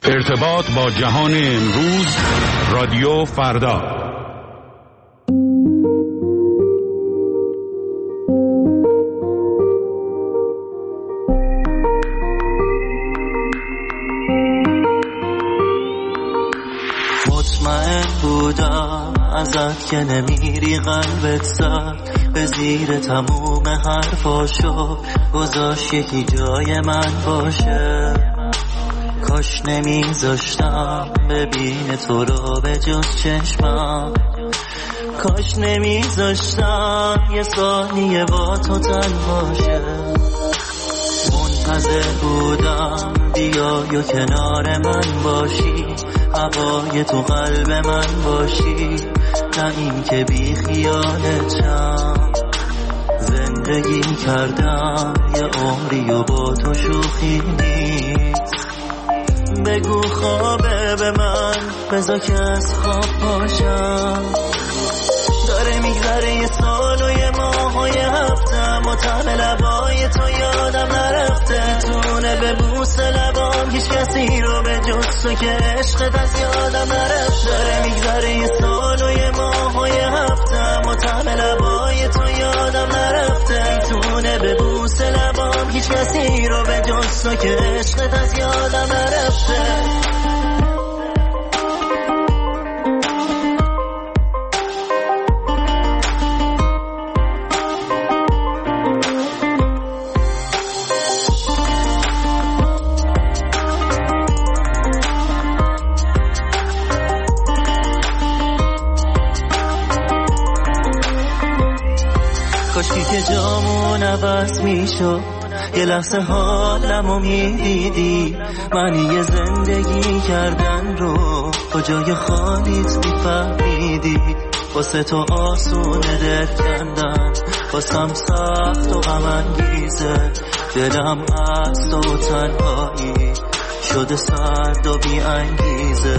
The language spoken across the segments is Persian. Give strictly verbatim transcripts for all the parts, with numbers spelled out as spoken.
ارتباط با جهان امروز، رادیو فردا. مطمئن بودم ازت که نمیری، قلبت زد به زیر تموم حرفاشو، گذاشت یکی جای من باشه. کاش نمیذاشتم ببین تو رو به جز چشمم، کاش نمیذاشتم یه ثانیه با تو تنها شه. منتظر بودم بیای و کنار من باشی، هوای تو قلب من باشی، نه این که بی خیالتم. زندگی کردم یه عمری و با تو شوخی نیست. بگو خوابه به من، بذار که از خواب پاشم. داره میگذره یه سال و یه ماه و یه هفتم و طعم لبای تو یادم نرفته. تونه به بوس لبام هیچ کسی رو به جز تو که عشقت از یادم نرفته. داره میگذره یه سال و یه ماه و یه هفتم و طعم لبای تو یادم نرفته. تونه به بوس لبام هیچ کسی رو به جز تو که عشقت از یادم نرفته. کاشکی که جامون عوض میشد، یه لحظه حالمو میدیدی. معنی زندگی کردن رو کجای خالیت میفهمیدی. واسه تو آسونه دل کندن، واسم سخت و غم انگیزه. دلم از تو تنهایی شده سرد و بی انگیزه.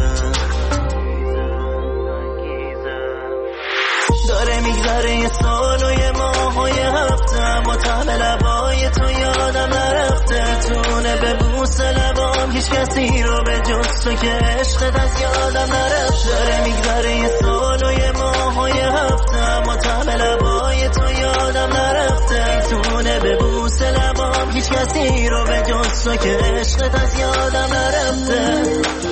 داره میگذره یه سال و یه ماه و یه هفتم و طعم لبای تو یادم نرفته. تونه به بوس لبام هیچ کسی رو به جز تو که عشقت از یادم نرفته. داره میگذره یه سال و یه ماه و یه هفتم و طعم لبای تو یادم نرفته. تونه به بوس لبام هیچ کسی رو به جز تو که عشقت از یادم نرفته.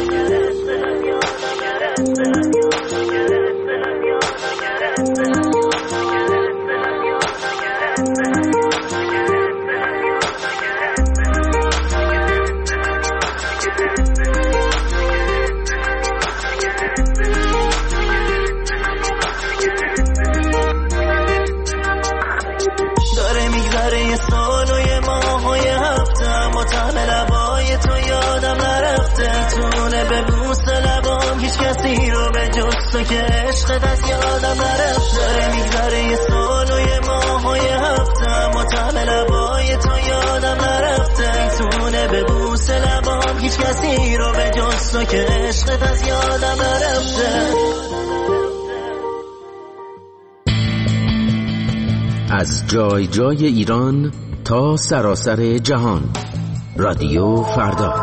داره میگذره یه سال و یه ماه و یه هفتم و طعم لبای تو یادم نرفته. تونه به بوس لبام هیچ کسی رو به جز تو که عشقت از یادم نرفته. داره میگذره یه سال و یه ماه و یه هفتم و طعم لبای تو یادم نرفته. تونه به بوس لبام هیچ کسی رو به جز تو که عشقت از یادم نرفته. از جای جای ایران تا سراسر جهان، رادیو فردا.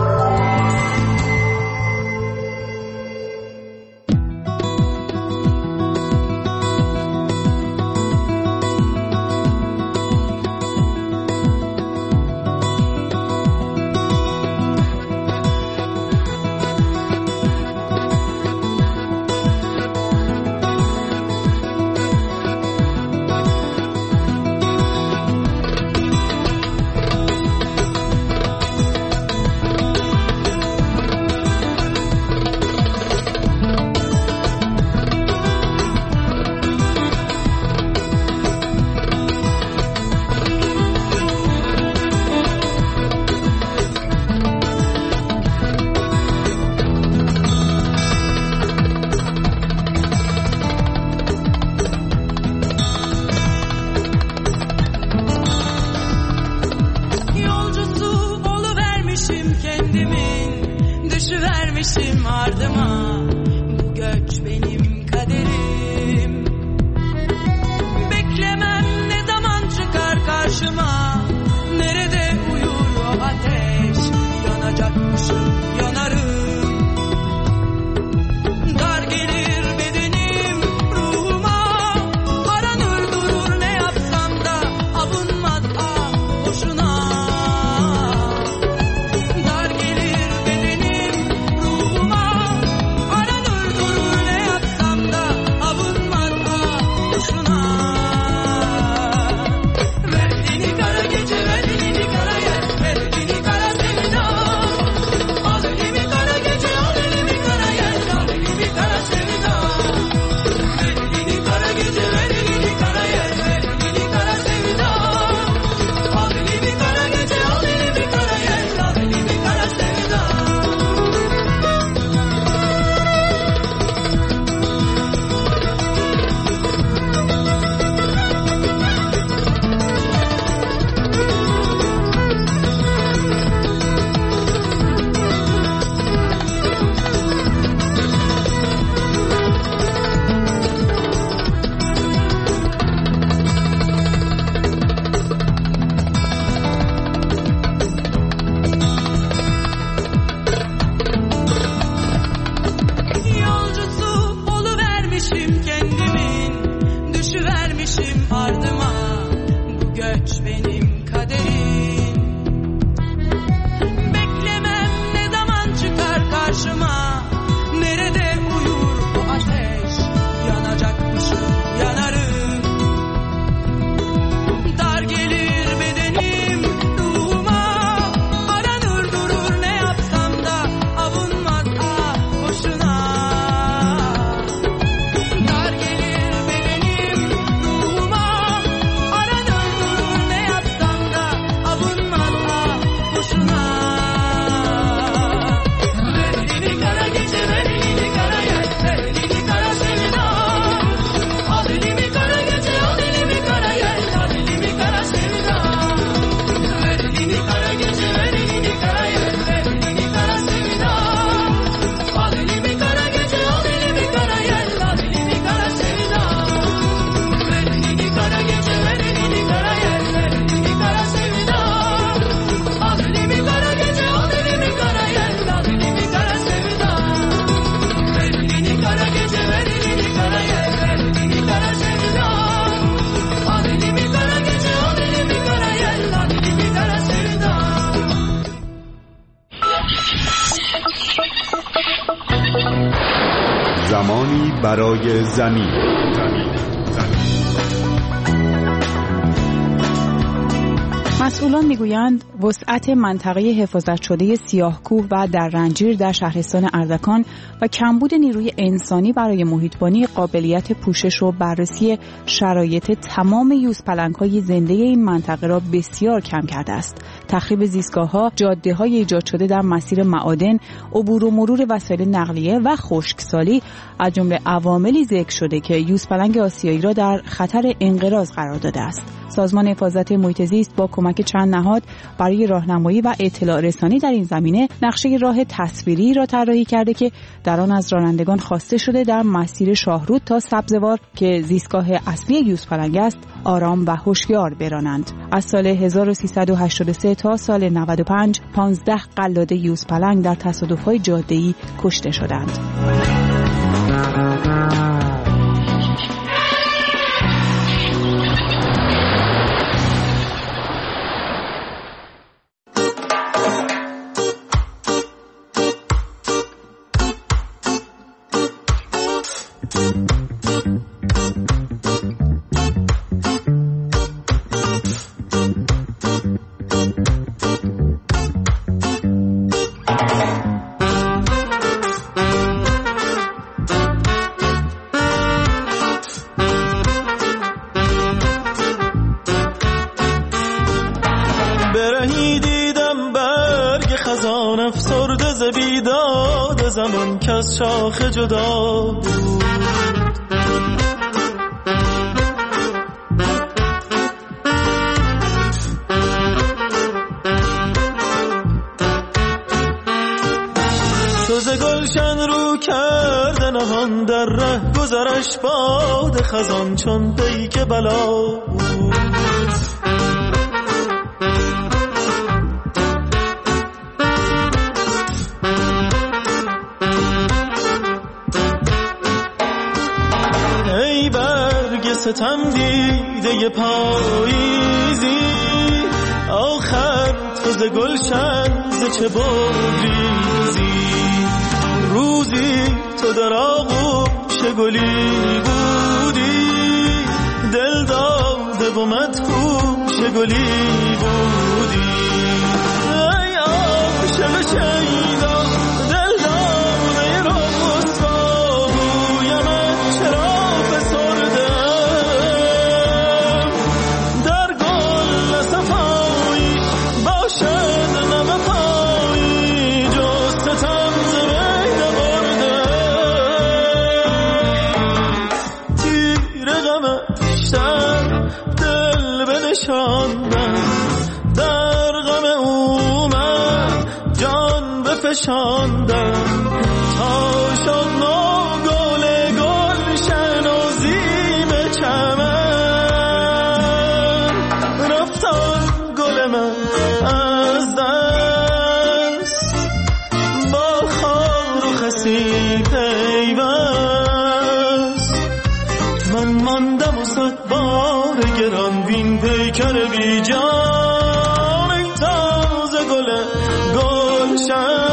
düşüvermişim ardıma. Bu göç benim kaderim. Beklemem ne zaman çıkar karşıma. Nerede uyur o ateş? Yanacakmışım, yanarım. زمانی برای زمین. مسئولان میگویند وسعت منطقه حفاظت شده سیاه‌کوه و در رنجیر در شهرستان اردکان و کمبود نیروی انسانی برای محیط‌بانی قابلیت پوشش و بررسی شرایط تمام یوزپلنگ‌های زنده این منطقه را بسیار کم کرده است. تخریب زیستگاه‌ها، جاده‌های ایجاد شده در مسیر معادن، عبور و مرور وسایل نقلیه و خشکسالی از جمله عواملی ذکر شده که یوزپلنگ آسیایی را در خطر انقراض قرار داده است. سازمان حفاظت محیط زیست با کمک چند نهاد برای راهنمایی و اطلاع رسانی در این زمینه نقشه راه تصویری را طراحی کرده که در آن از رانندگان خواسته شده در مسیر شاهرود تا سبزوار که زیستگاه اصلی یوزپلنگ است آرام و هوشیار برانند. از سال هزار و سیصد و هشتاد و سه تا سال نود و پنج پانزده قلاده یوزپلنگ در تصادف‌های جاده‌ای کشته شدند. برهی دیدم برگ خزان افسرده ز بیداد زمان که از شاخ جدا بود. سوز گلشن رو کرده نهان در ره گذرش باد خزان چون پیک بلا بود. ای برگ ستم دیده پاییزی آخر تو ز گلشن ز چه بگریزی. روزی تو در آغوش گلی بودی دل داده و مدهوش گلی بودی. ای عاشق شیدا دل داده رسوا گویمت چرا فسرده در گل صفایی باشد نوفایی جز ستم ز بین برده. تیر غمش در دل بنشاندم در غم او من جان بفشاندم تا شد نو گل گلشن و زیب چمن. رفتان گل من از دست با خار و خسی پیوست. من ماندم و صد بار گران بین پیکر بی جان. ای تازه گل گلشن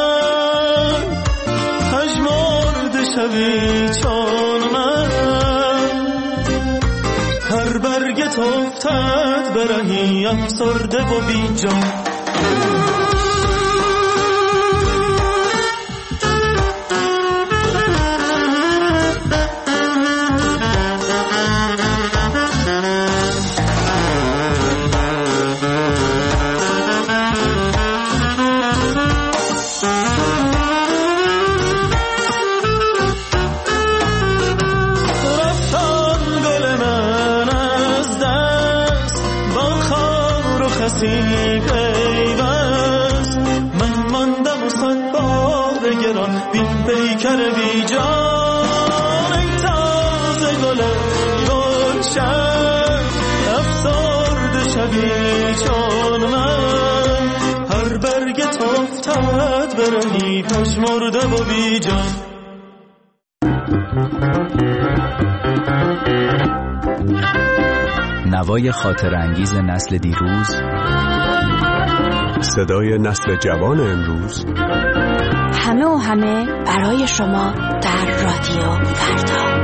پژمرده شوی چون من. هر برگت افتد برهی افسرده و بی جان. پیوست من ماندم و صد بار گران بین پیکر بی جان. ای تازه گل گلشن افسرده شوی چون من. هر برگت افتد برهی پژمرده و بی جان. نوای خاطر انگیز نسل دیروز، صدای نسل جوان امروز، همه و همه برای شما در رادیو فردا.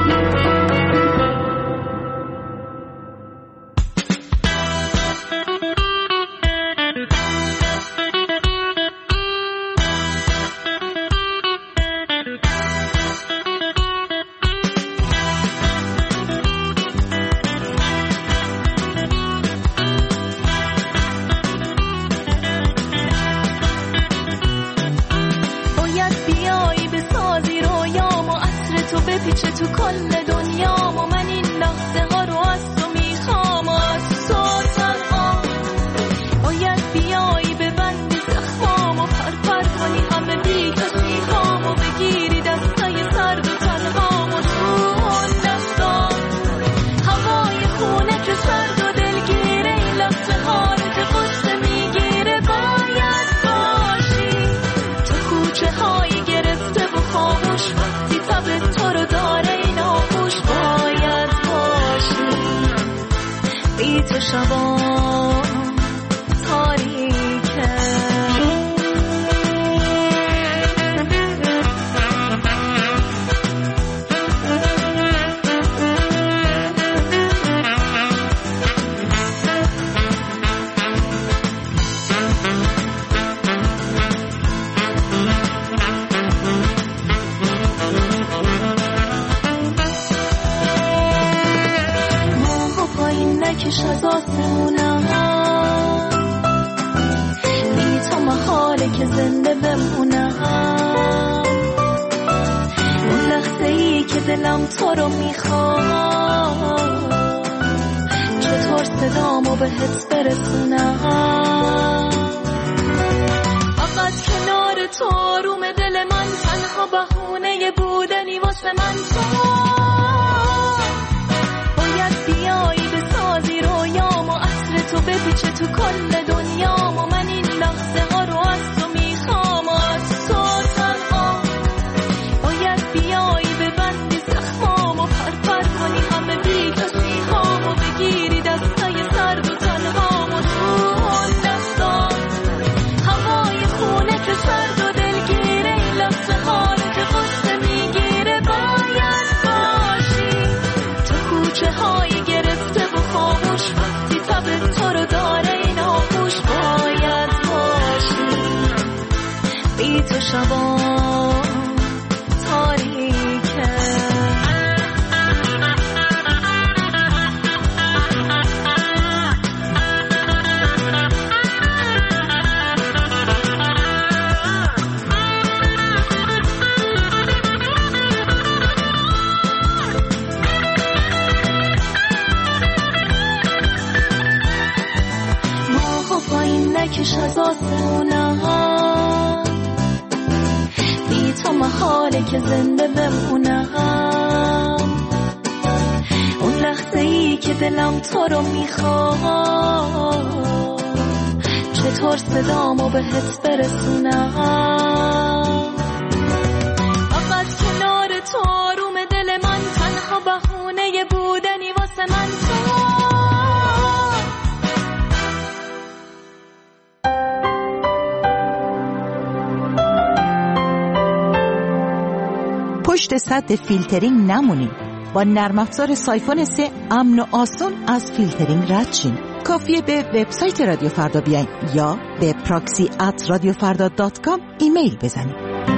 پشت سد فیلترینگ نمونید. با نرم افزار سایفون سه امن و آسان از فیلترینگ رد شین. کافیه به وبسایت رادیو فردا بیاین یا به پراکسی ات رادیو فردا دات کام ایمیل بزنید.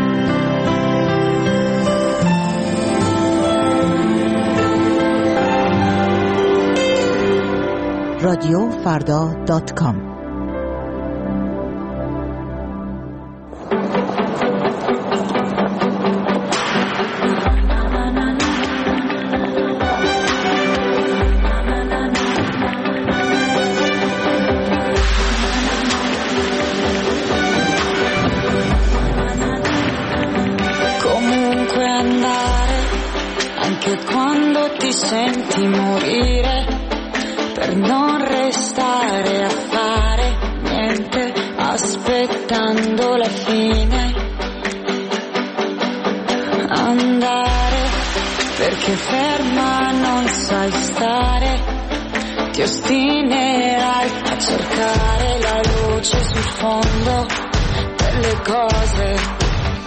رادیو فردا دات کام. Senti morire per non restare a fare niente aspettando la fine, andare perché ferma non sai stare, ti ostinerai a cercare la luce sul fondo delle cose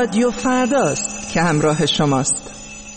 رادیو فرداست که همراه شماست.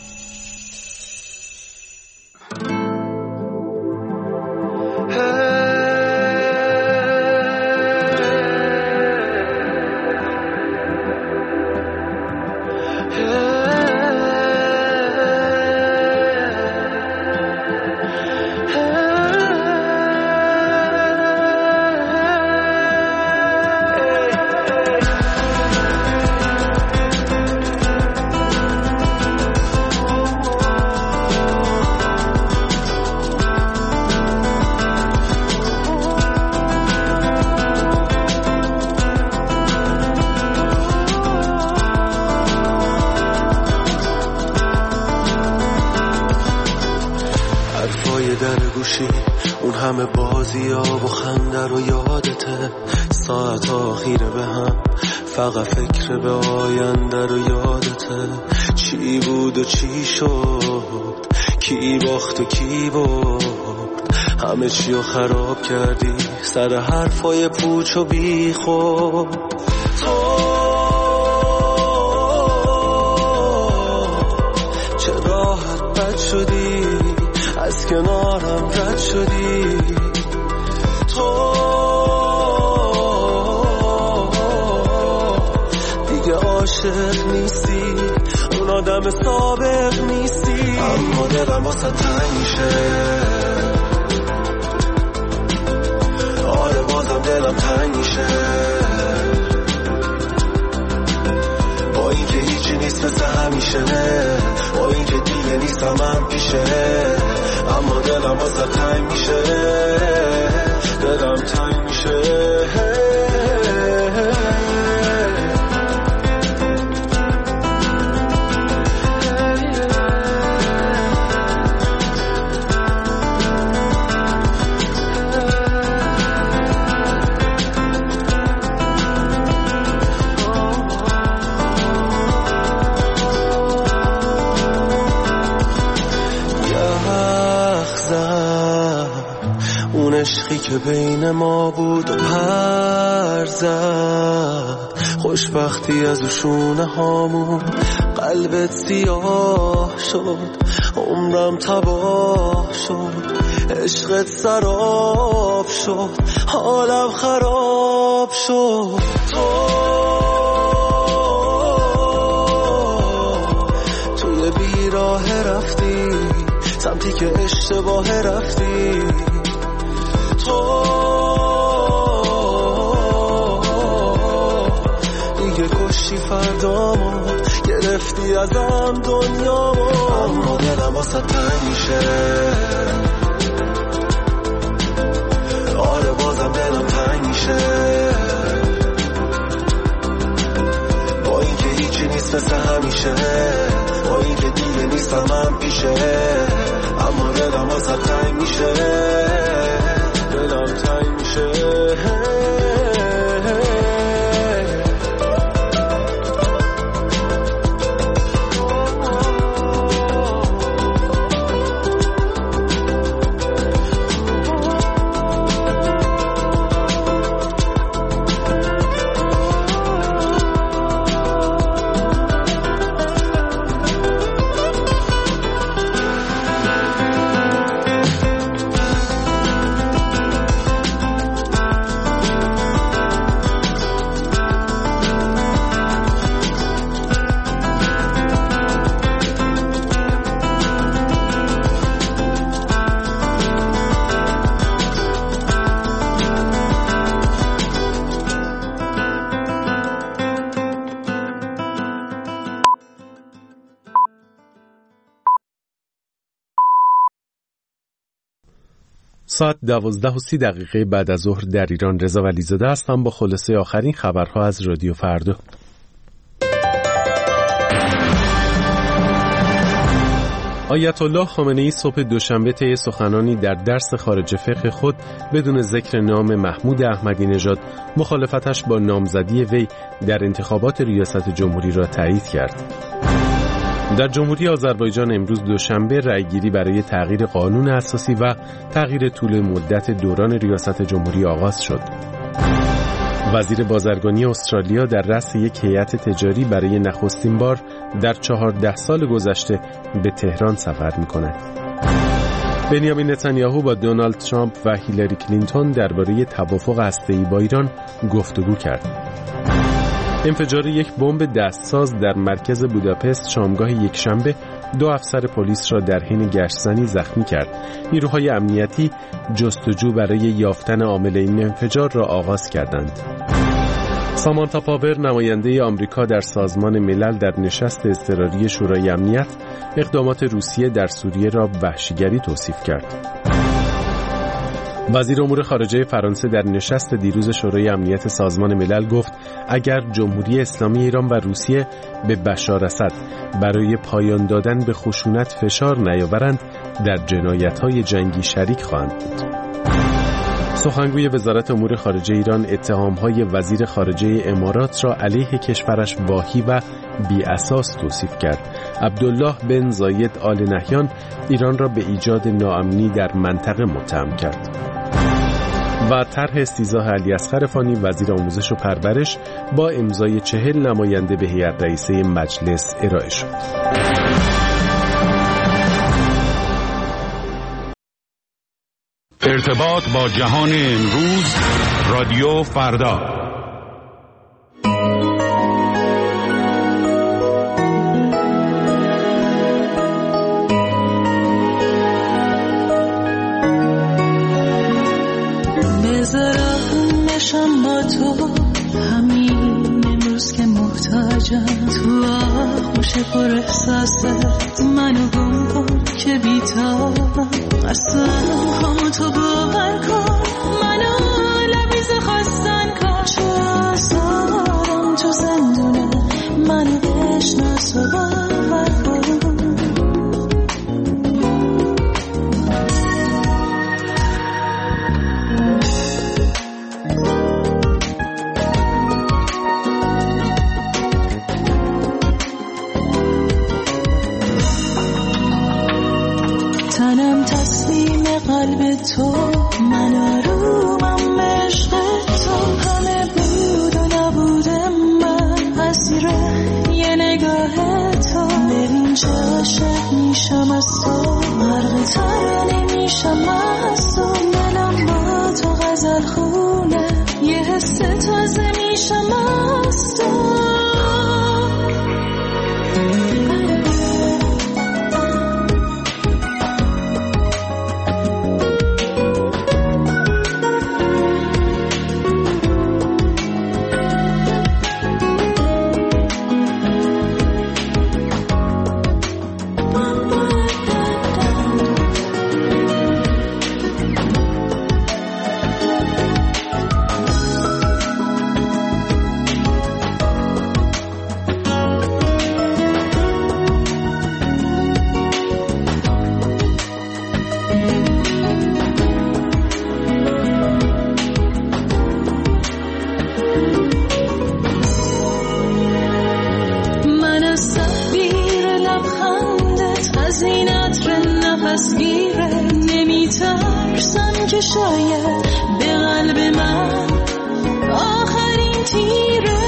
اون همه بازی ها و خنده رو یادته، ساعت آخیره به هم فقط فکر به آینده رو یادته. چی بود و چی شد، کی باخت و کی برد، همه چی رو خراب کردی سر حرفای پوچ و بی خود. تو چه راحت بد شدی، از کنارم رد شدی. تو دیگه عاشق نیستی، اون آدم سابق نیستی. اما دلم واسه تنگ میشه، آره بازم دلم تنگ میشه. با اینکه هیچی نیست مثل همیشه، با اینکه دیگه نیستم من پیشه، اما دلم واسه تنگ میشه، دلم تنگ میشه. عشقی که بین ما بود و پر زد، خوشبختی از شونه هامون قلبت سیاه شد، عمرم تباه شد، عشقت سراب شد، حالم خراب شد. تو توی بیراه رفتی، سمتی که اشتباه رفتی. تو دیگه کشتی فردامو، گرفتی ازم دنیامو. اما دلم واسه تنگ میشه، آره بازم دلم تنگ میشه. با اینکه هیچی نیست مثل همیشه، با اینکه دیگه نیستم من پیشه، اما دلم واسه تنگ میشه، دلم تنگ میشه. ساعت دوازده و سی دقیقه بعد از ظهر در ایران. رضا ولیزاده هستم با خلاصه آخرین خبرها از رادیو فردا. آیت الله خامنه‌ای صبح دوشنبه طی سخنانی در درس خارج فقه خود بدون ذکر نام محمود احمدی نژاد مخالفتش با نامزدی وی در انتخابات ریاست جمهوری را تایید کرد. در جمهوری آذربایجان امروز دوشنبه رأیگیری برای تغییر قانون اساسی و تغییر طول مدت دوران ریاست جمهوری آغاز شد. وزیر بازرگانی استرالیا در رأس یک هیئت تجاری برای نخستین بار در چهارده سال گذشته به تهران سفر می‌کند. بنیامین نتانیاهو با دونالد ترامپ و هیلاری کلینتون درباره توافق هسته‌ای با ایران گفتگو کرد. انفجار یک بمب دستساز در مرکز بوداپست شامگاه یکشنبه دو افسر پلیس را در حین گشتزنی زخمی کرد. نیروهای امنیتی جستجو برای یافتن عامل این انفجار را آغاز کردند. سامانتا پاور، نماینده آمریکا در سازمان ملل، در نشست اضطراری شورای امنیت اقدامات روسیه در سوریه را وحشیگری توصیف کرد. وزیر امور خارجه فرانسه در نشست دیروز شورای امنیت سازمان ملل گفت اگر جمهوری اسلامی ایران و روسیه به بشار اسد برای پایان دادن به خشونت فشار نیاورند، در جنایت‌های جنگی شریک خواهند بود. سخنگوی وزارت امور خارجه ایران اتهام‌های وزیر خارجه امارات را علیه کشورش واهی و بی اساس توصیف کرد. عبدالله بن زاید آل نهیان ایران را به ایجاد ناامنی در منطقه متهم کرد. و طرح استیضاح علیاصغر فانی، وزیر آموزش و پرورش، با امضای چهل نماینده به هیئت رئیسه مجلس ارائه شد. ارتباط با جهان امروز، رادیو فردا. بذارم نشم با تو همین امروز که محتاجم، تو آغوش پر احساست منو گم کن که بیتابم، اصلا همون تو باور کن منو لبیز خواستن کن، چو آزارم تو زندونه منو بشناس و باور کن. تنم تسلیم قلب تو، من آرومم عشق تو، همه بود و نبود من اسیر یه نگاه تو. ببین چه عاشق میشم از تو، غرق ترانه میشم از تو، دلم با تو غزل خونه، یه حس تازه میشم از تو. شاید به قلب من آخرین تیره،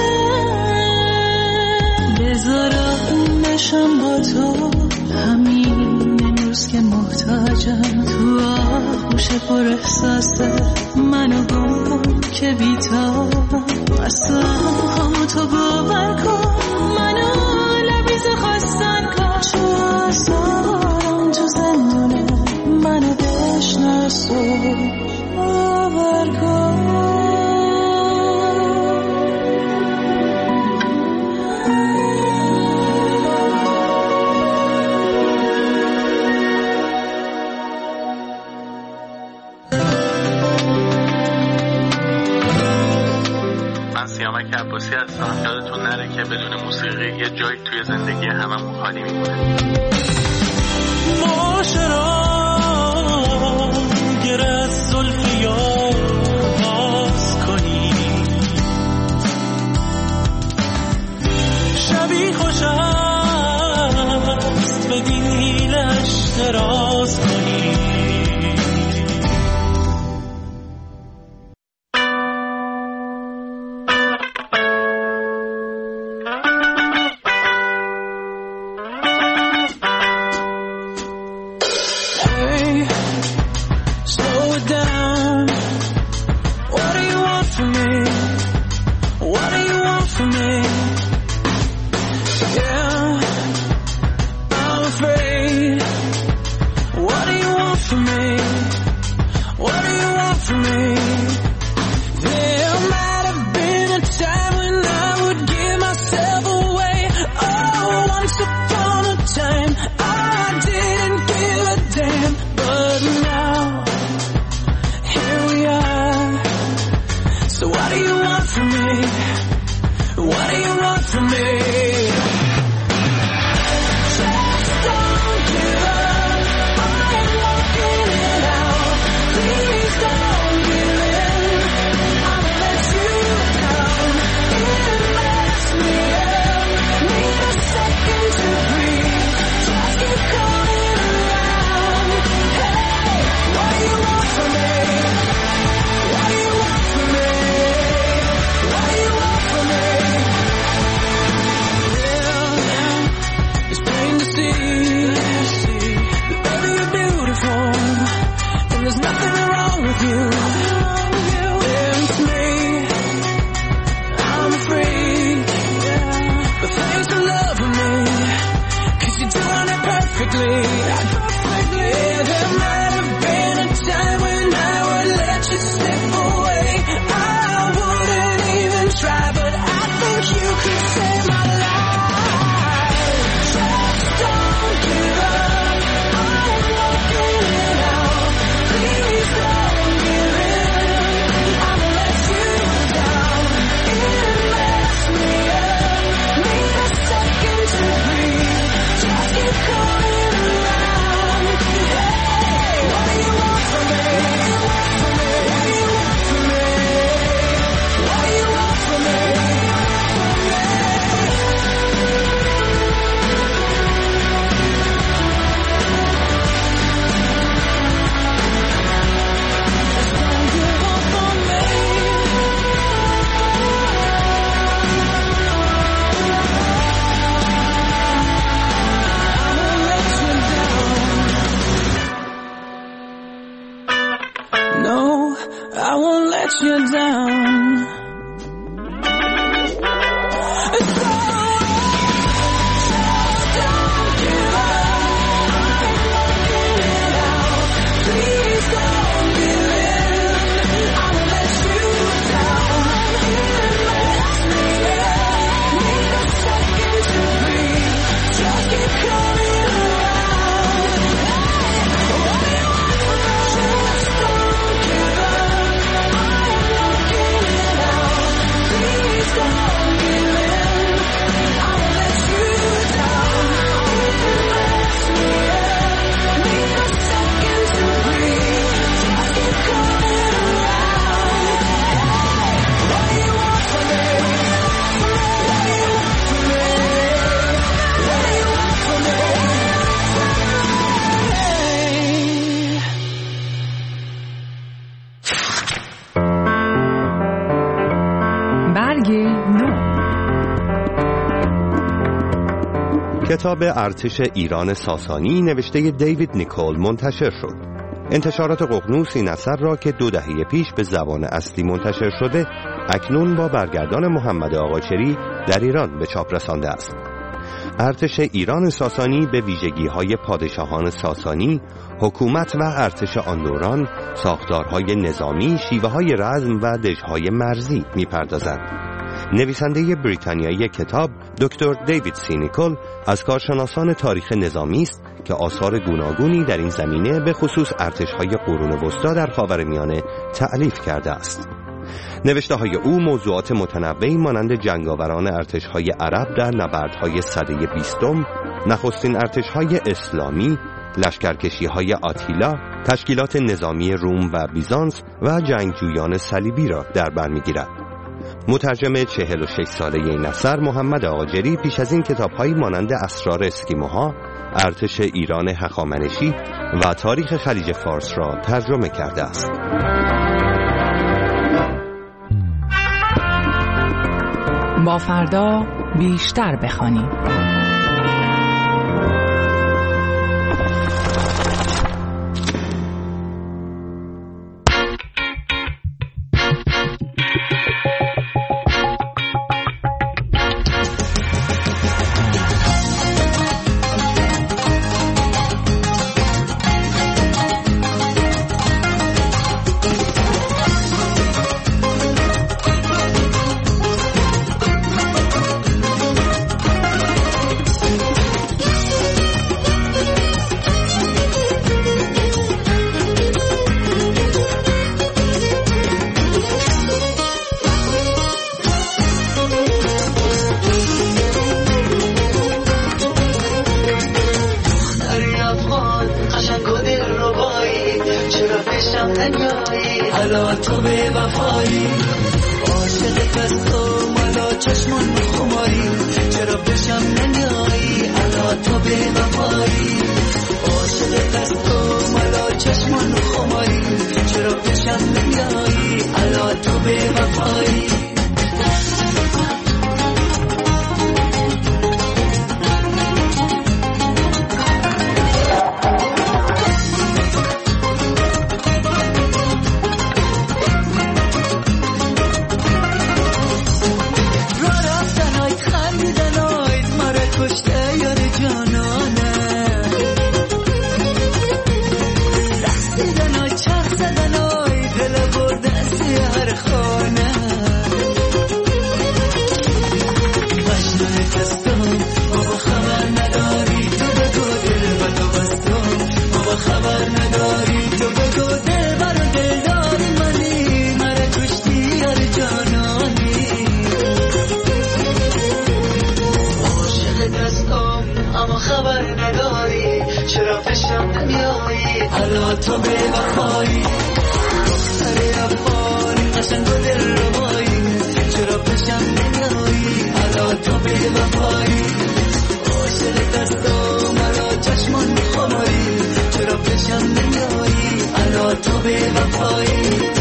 بذارم نشم با تو همین امروز که محتاجم، تو آغوش پر احساست منو گم کن که بیتابم، اصلا همون تو باور کن منو لبیز خواستن کن، چو آزارم تو زندونه منو بشناس و باور کن. من سیامک عباسی هستم. یادتون نره که بدون موسیقی یه جایی توی زندگی هممون خالی میمونه. معاشرا گره از زلف یار باز کنی، شبی خوش است به دیلش دراز کنی. you. It's me. I'm free. But thanks for loving me, 'cause you're doing it perfectly. Perfectly. Yeah, there might have been a time when I would let you slip away. I wouldn't even try, but I think you could save my life. Just don't give up. I'm working it out. Please don't give in. I'll let you down. It messed me up. Need a second to breathe. Just keep coming around. Hey, what do you want from me? What do you want from me? What do you want from me? No, I won't let you down. So don't give up. I'm working it out. Please don't give in. I won't let you down. It messed me up. Need a second to breathe. Just keep coming around. What do you want from me? Just don't give up. I'm working it out. Please don't give in. I won't let you down. It messed me up. Need a second to breathe. Just keep coming around. What do you want from me? What do you want from me? What do you want from me? برگ نو. کتاب ارتش ایران ساسانی نوشته دیوید نیکول منتشر شد. انتشارات ققنوس این اثر را که دو دهه پیش به زبان اصلی منتشر شده، اکنون با برگردان محمد آقاچری در ایران به چاپ رسانده است. ارتش ایران ساسانی به ویژگی‌های پادشاهان ساسانی، حکومت و ارتش آن دوران، ساختارهای نظامی، شیوه‌های رزم و دژهای مرزی می‌پردازند. نویسنده بریتانیایی کتاب دکتر دیوید سی نیکول از کارشناسان تاریخ نظامی است که آثار گوناگونی در این زمینه به خصوص ارتش‌های قرون وسطی در خاورمیانه تألیف کرده است. نوشته‌های او موضوعات متنوعی مانند جنگاوران ارتش‌های عرب در نبردهای سده بیستم، نخستین ارتش‌های اسلامی، لشکرکشی‌های آتیلا، تشکیلات نظامی روم و بیزانس و جنگجویان صلیبی را در بر می‌گیرد. مترجم چهل و شش ساله این اثر محمد آقاچری پیش از این کتاب‌هایی مانند اسرار اسکیموها، ارتش ایران هخامنشی و تاریخ خلیج فارس را ترجمه کرده است. با فردا بیشتر بخوانیم. حالا تو به وفایی عاشق دست و مالا چشمان خماری چرا بشم نمیایی حالا تو به وفایی عاشق دست و مالا چشمان خماری چرا بشم نمیایی حالا تو به وفایی وفایی دختر افغانی قشنگ و دل ربایی چرا پیشم نمیایی حالا تو به وفایی عاشق دستام حالا چشمان خماری چرا پیشم نمیایی حالا تو به وفایی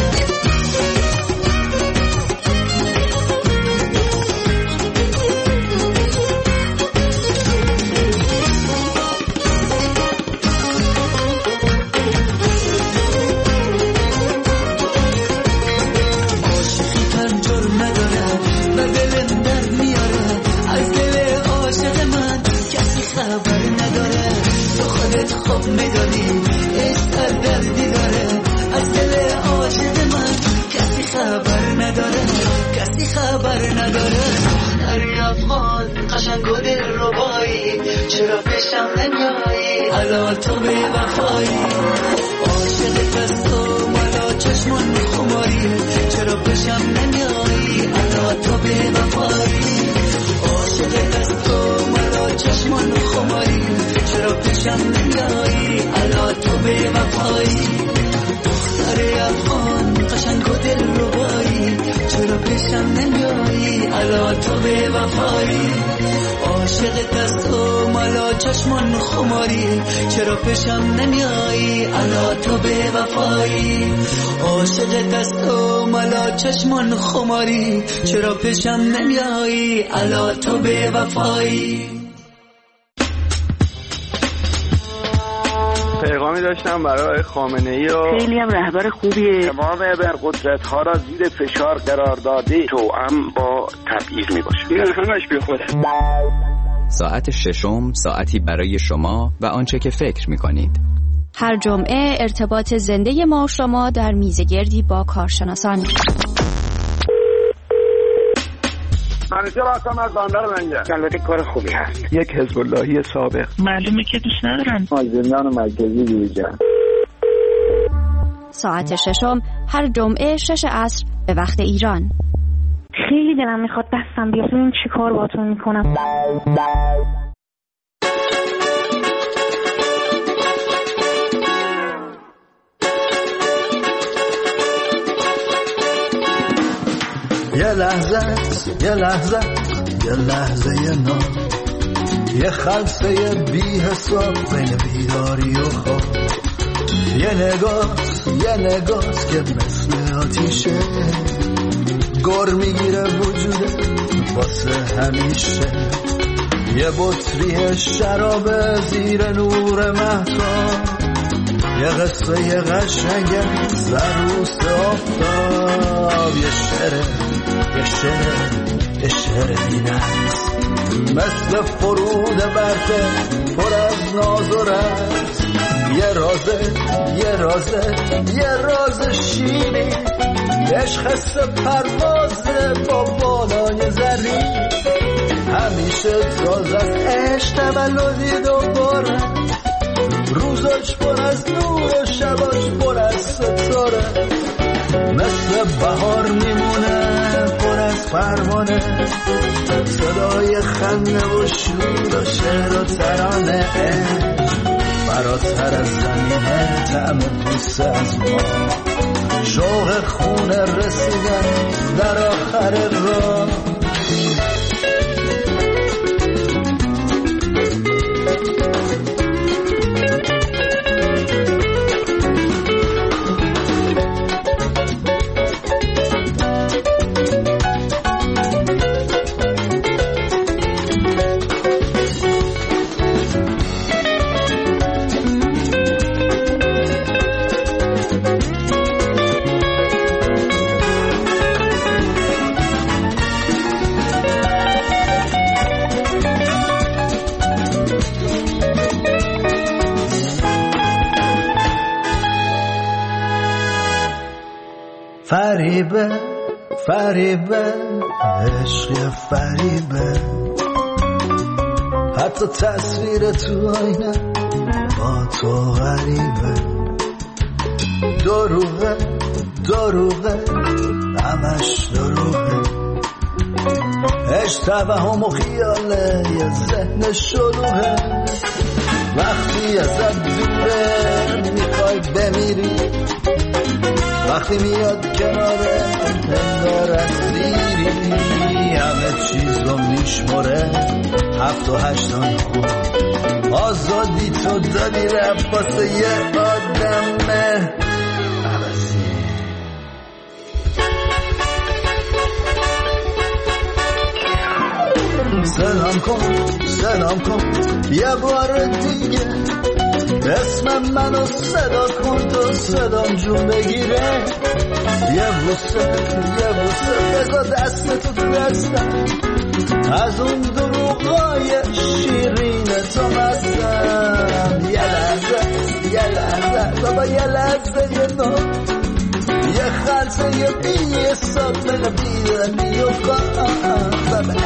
چرا پیشم نمیایی حالا تو به وفایی عاشق دستام حالا چشمان خماری چرا پیشم نمیایی حالا تو به وفایی عاشق دستام حالا چشمان خماری چرا پیشم نمیایی حالا تو به وفایی دختر افغان قشنگ و دل ربایی چرا پیشم نمیایی حالا تو به وفایی عاشق دستام حالا چشمان خماری چرا پیشم نمیایی حالا تو به وفایی عاشق دستام حالا چشمان خماری چرا پیشم نمیایی حالا تو به وفایی پیغامی داشتم برای خامنه‌ای و خیلی هم رهبر خوبیه. تمام ابرقدرت‌ها را زیر فشار قرار داده توأم با تبعیض میباشه. این همش بی خوده. ساعت ششم ساعتی برای شما و آنچه که فکر می‌کنید. هر جمعه ارتباط زنده ما و شما در میزگردی با کارشناسان. منیجر هستم از بندر منجر. البته کار خوبی هست. یک حزب اللهی سابق. معلومه که دوست ندارن. زندان مرکزی دیجا. ساعت ششم هر جمعه شش عصر به وقت ایران. خیلی دلم میخواد دستم بیاد ببین چی کار باهاتون میکنم. یه لحظه یه لحظه یه لحظه نام یه خلصه بی حساب بین بیداری و خواب یه نگاه یه نگاه که مثل آتیشه گر میگیره وجوده واسه همیشه یه بطری شراب زیر نور مهتاب یه قصه یه قشنگه زروس آفتاب یه شعره یه شعره یه شعره بینست مثل فرود برده پر از ناز و رست یه رازه یه رازه یه راز شیری عشق حس پروازه با بالای زری همیشه تاز از عشق تولدی دوباره روزاش پر از نور و شباش پر از ستاره مثل بهار میمونه پر از پروانه صدای خنده و شور و شعر و ترانه فراتر از زمینه طعم بوسه از ما شوق خونه رسیدن در آخر راه فریبه فریبه عشق فریبه حتی تصویر تو آینه با تو غریبه دروغه دروغه همش دروغه عشق توهم و خیاله یه ذهن شلوغه وقتی ازت دوره میخواد میخوای بمیری، وقتی میاد کناره انگار اسیری، همه چیز رو میشمره هفت و هشتان خوب، آزادی تو دادی رفت واسه یه آدم عوضی. سلام کن سلام کن یه بار دیگه، اسم منو صدا کن تو صدام جون بگیره، یه بوسه یه بوسه بذار دست تو تو دستم، از اون دروغای شیرین تو مستم، یه لحظه یه لحظه بابا یه لحظه یه نو، یه خلصه یه بی حساب من بیدن بیوکا بابا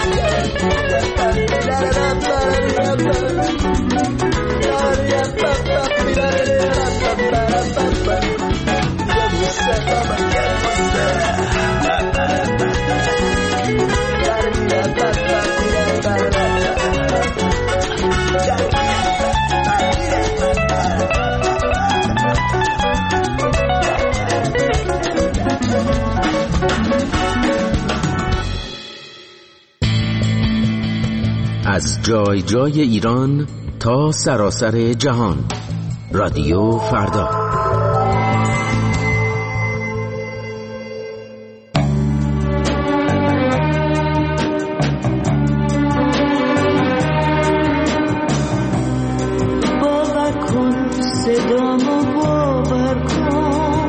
از جای جای ایران تا سراسر جهان، رادیو فردا. باور کن صدامو باور کن،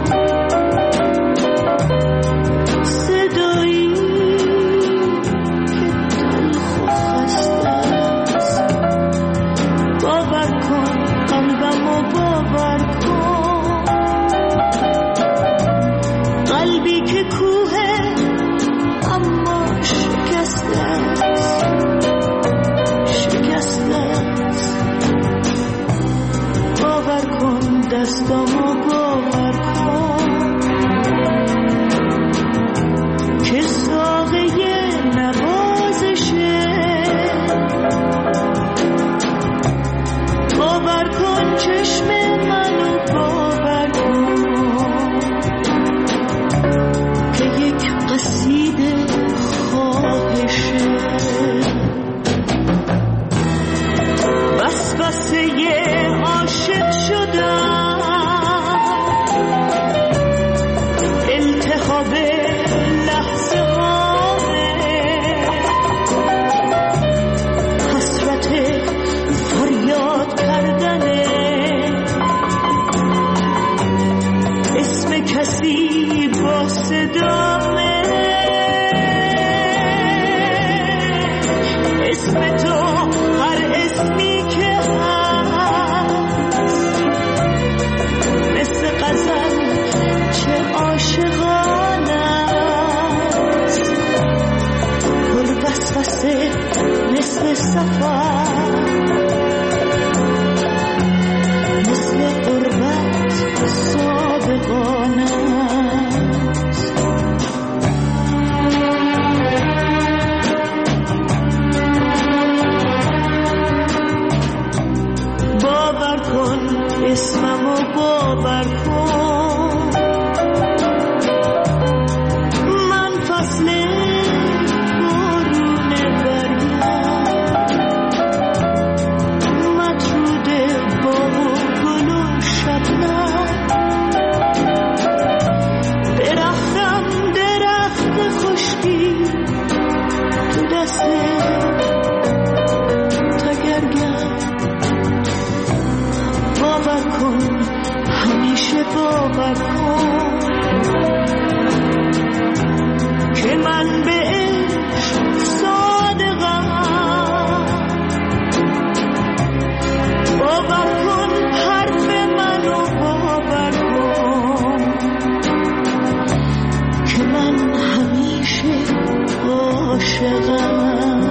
صدایی دستامو باور کن که ساقه نوازشه، باور کن چشم منو باور کن که یک قصیده خواهشه، وسوسه عاشق شدم، لحظه هامه حسرت فریاد کردنه، اسم کسی با صدامه، اسم تو هر اسمی که هست، مثل غزل چه عاشقانه است، پر وسوسه مثل سفر، مثل غربت صادقانه است. باور کن اسممو باور کن، من فصل بارون برگم، مطرود باغ و گل و شبنم، درختم درخت خشکی تو دست تگرگم، باور کن همیشه باور کن که من به عشق صادقم، باور کن حرف منو باور کن که من همیشه عاشقم.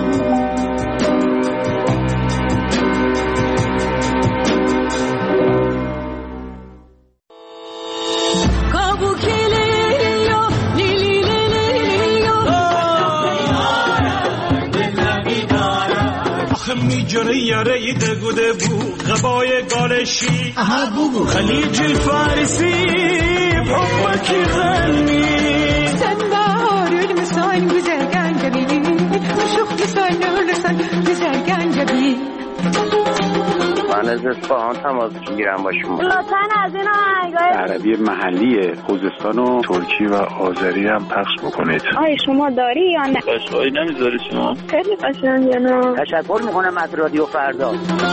میجره یاره دگوده بو غبای گالشی خلیج الفارسی بحبك يغني سنبار المسان güzelgen جبين مشوق لسان لسان güzelgen جبين من از اصفهان تماس میگیرم با شما. لطفاً از این آهنگای عربی محلی خوزستان و ترکی و آذری هم پخش بکنید. آیا شما داری یا نه؟ قشقایی نمیذاری شما؟ خیلی قشنگه نه. تشکر میکنم از رادیو فردا.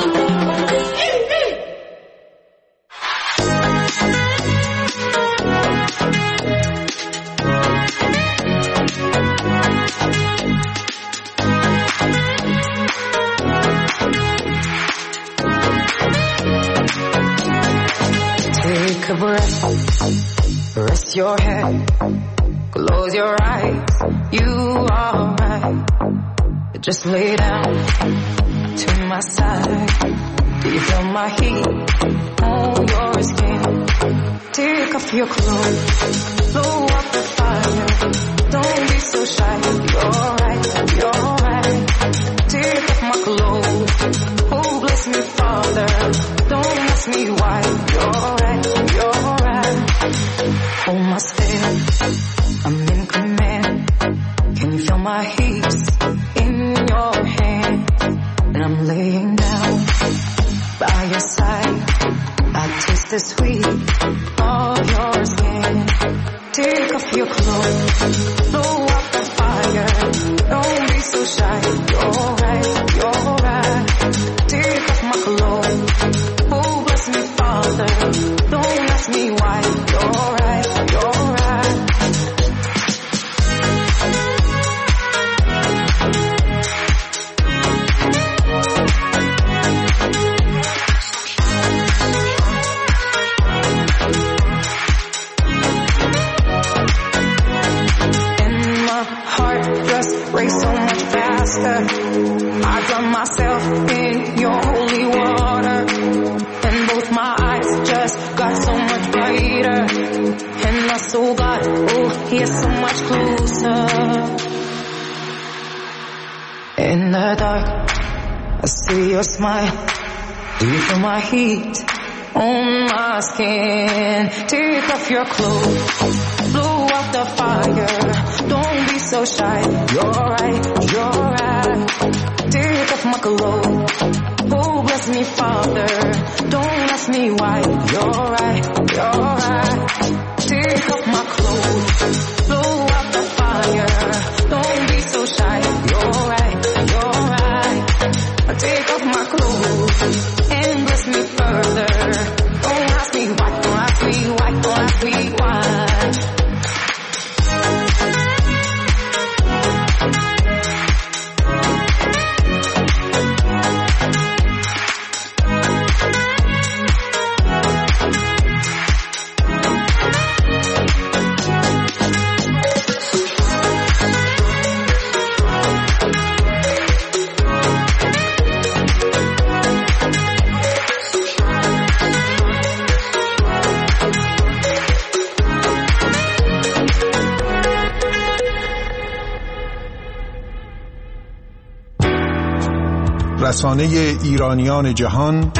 Take a breath, rest your head, close your eyes, you are right. Just lay down to my side. Do you feel my heat on your skin? Take off your clothes, blow up the fire. Don't be so shy, you're right, you're right. Take off my clothes, oh bless me Father. Don't ask me why, you're right, you're right. Hold my step, I'm in command. Can you feel my heat in your hand? And I'm laying down by your side. I taste the sweet of your skin. Take off your clothes, blow up the fire. Don't be so shy, you're right, you're right. Take off my clothes, oh bless me Father. Don't ask me why, you're right, you're right. Race so much faster. I drown myself in your holy water, and both my eyes just got so much brighter, and my soul got oh here so much closer. In the dark, I see your smile. Do you feel my heat on my skin? Take off your clothes, blow out the fire. Don't be so shy, you're right, you're right. Take off my clothes, oh bless me Father. Don't ask me why, you're right, you're right. Take off my clothes, blow out the fire. Don't be so shy, you're right, you're right. Take off my clothes and bless me further. Don't ask me why, don't ask me why, don't ask me why. رسانه ایرانیان جهان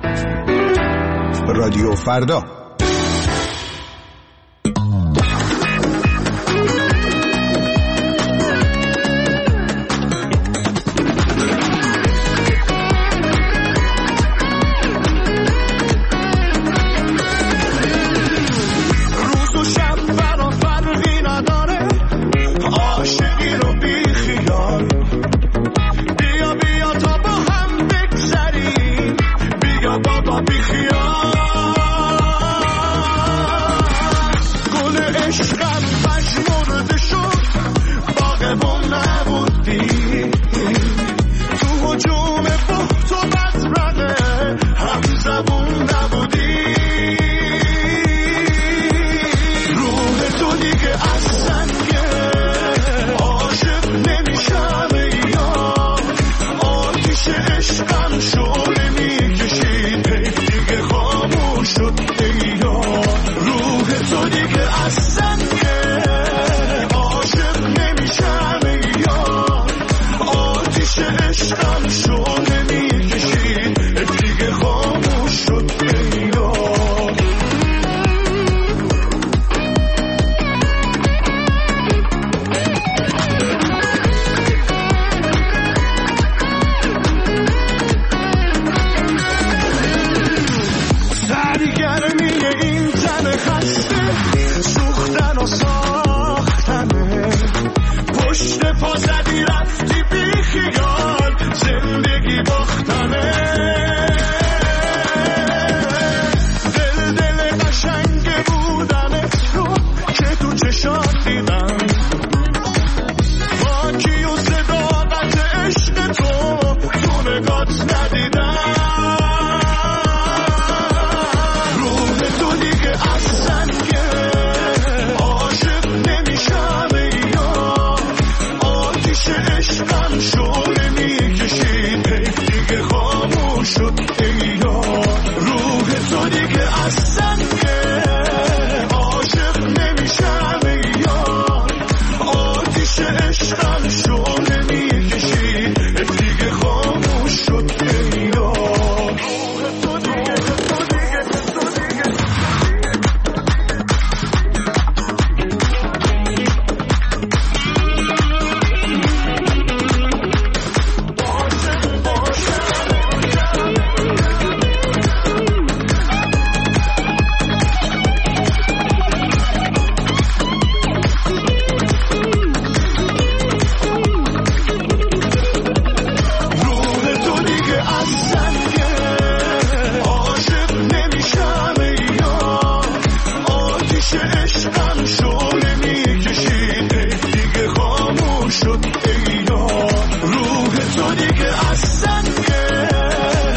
رادیو فردا. بیا بابا بی خیال آتیش عشقم شعله میکشید دیگه خاموش شد ای یار روح تو دیگه اصلا که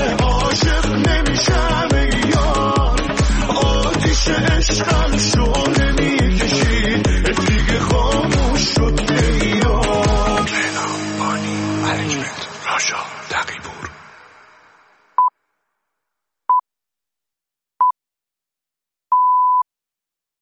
عاشق نمیشم ای یار آتیش عشقم شعله